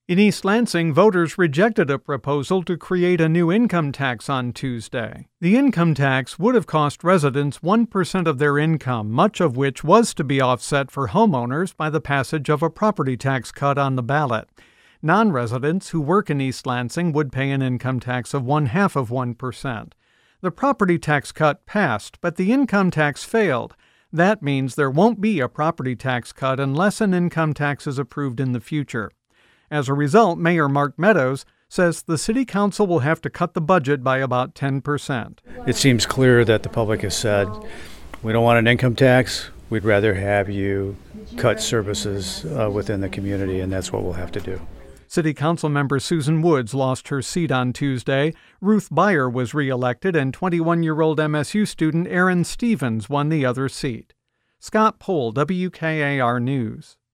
In East Lansing, voters rejected a proposal to create a new income tax on Tuesday. The income tax would have cost residents 1% of their income, much of which was to be offset for homeowners by the passage of a property tax cut on the ballot. Non-residents who work in East Lansing would pay an income tax of 0.5%. The property tax cut passed, but the income tax failed. That means there won't be a property tax cut unless an income tax is approved in the future. As a result, Mayor Mark Meadows says the City Council will have to cut the budget by about 10%. It seems clear that the public has said, we don't want an income tax. We'd rather have you cut services within the community, and that's what we'll have to do. City Council member Susan Woods lost her seat on Tuesday. Ruth Beyer was reelected, and 21-year-old MSU student Aaron Stevens won the other seat. Scott Pohl, WKAR News.